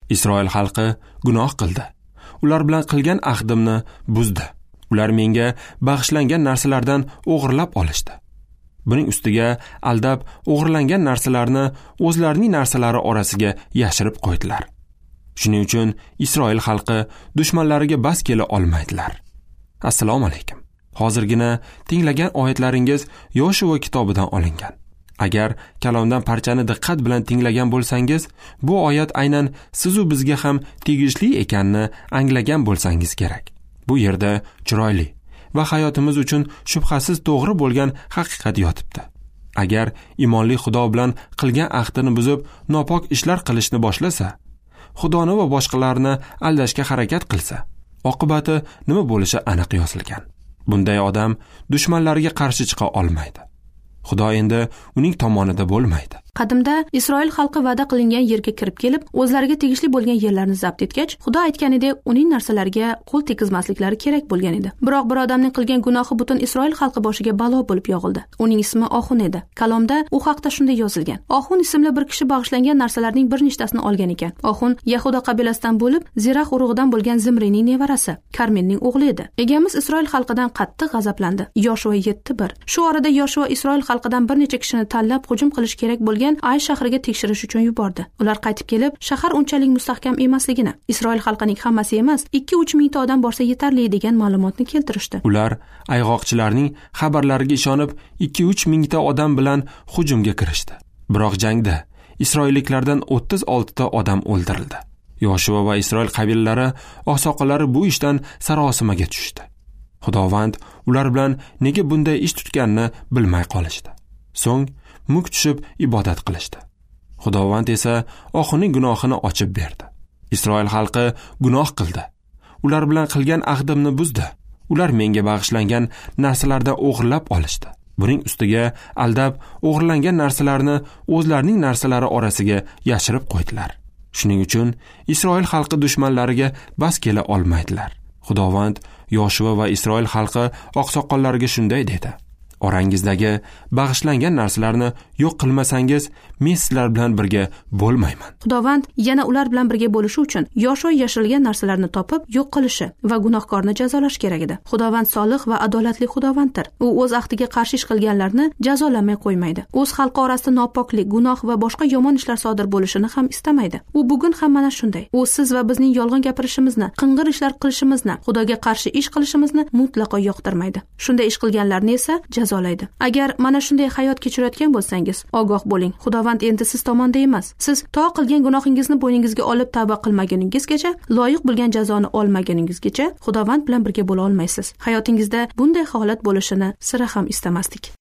Isroil xalqi gunoh qildi. Ular bilan qilgan ahdimni buzdi. Ular menga bag'ishlangan narsalardan o'g'irlab olishdi. Buning ustiga aldab o'g'irlangan narsalarni o'zlarining narsalari orasiga yashirib qo'ydilar. Shuning uchun Isroil xalqi dushmanlariga bas kela olmaydilar. Assalomu alaykum. Hozirgina tinglagan oyatlaringiz Yoshua kitobidan olingan. Agar kalomdan parchani diqqat bilan tinglagan bo'lsangiz, bu oyat aynan siz-u bizga ham tegishli ekanini anglagan bo'lsangiz kerak. Bu yerda chiroyli va hayotimiz uchun shubhasiz to'g'ri bo'lgan haqiqat yotibdi. Agar iymonli Xudo bilan qilgan ahdini buzib, nopok ishlar qilishni boshlasa, Xudoni va boshqalarni aldashga harakat qilsa, oqibati nima bo'lishi aniq yozilgan. Bunday odam dushmanlariga qarshi chiqa olmaydi. Xudo endi uning tomonida bo'lmaydi. Qadimda Isroil xalqi va'da qilingan yerga kirib kelib, o'zlariga tegishli bo'lgan yerlarni zabt etgach, Xudo aytganidek uning narsalariga qo'l tegizmasliklari kerak bo'lgan edi. Biroq bir odamning qilgan gunohi butun Isroil xalqi boshiga balo bo'lib yog'ildi. Uning ismi Ohun edi. Kalomda u haqda shunday yozilgan. Ohun ismli bir kishi bag'ishlangan narsalarning bir nechtasini olgan ekan. Ohun Yahuda qabilasidan bo'lib, Zerah urug'idan bo'lgan Zimrining nevarasi, Karmenning o'g'li edi. Egamiz Isroil xalqidan qattiq g'azablandi. Yoshua 7:1. Shu orada Yoshua Isroil xalqidan bir necha kishini tanlab hujum qilish kerak bo'lgan Ay shahriga tekshirish uchun yubordi. Ular qaytib kelib, shahar unchalik mustahkam emasligini, Isroil xalqining hammasi emas, 2-3 mingta odam borsa yetarli degan ma'lumotni keltirishdi. Ular ayg'oqchilarning xabarlariga ishonib 2-3 mingta odam bilan hujumga kirishdi. Biroq jangda Isroilliklardan 36 ta odam o'ldirildi. Yoshua va Isroil qabilalari oqsoqollari bu ishdan sarosimaga tushdi. Xudovand ular bilan nega bunday ish tutganini bilmay qolishdi. So'ng muk tushib ibodat qilishdi. Xudovand esa Ohunning gunohini ochib berdi. Isroil xalqi gunoh qildi. Ular bilan qilgan ahdimni buzdi. Ular menga bag'ishlangan narsalardan o'g'irlab olishdi. Buning ustiga aldab o'g'irlangan narsalarni o'zlarining narsalari orasiga yashirib qo'ydilar. Shuning uchun Isroil xalqi dushmanlariga bas kela olmaydilar. Xudovand Yoshua va Isroil xalqi oqsoqollariga shunday dedi: Orangizdagi bag'ishlangan narsalarni yo'q qilmasangiz, men sizlar bilan birga bo'lmayman. Xudovand yana ular bilan birga bo'lishi uchun Yoshua yashirilgan narsalarni topib yo'q qilishi va gunohkorni jazolash kerak edi. Xudovand solih va adolatli Xudovanddir. U o'z ahdiga qarshi ish qilganlarni jazolamay qo'ymaydi. O'z xalqi orasida nopoklik, gunoh va boshqa yomon ishlar sodir bo'lishini ham istamaydi. U bugun ham mana shunday. U siz va bizning yolg'on gapirishimizni, qing'ir ishlar qilishimizni, Xudoga qarshi ish qilishimizni mutlaqo yoqtirmaydi. Shunday ish qilganlarni esa jazolaydi. Agar mana shunday hayot kechirayotgan bo'lsangiz, ogoh bo'ling. Xudovand endi siz tomonda emas. Siz to qilgan gunohingizni bo'yningizga olib tavba qilmaguningizgacha, loyiq bo'lgan jazoni olmaguningizgacha Xudovand bilan birga bo'la olmaysiz. Hayotingizda bunday holat bo'lishini sira ham istamasdik.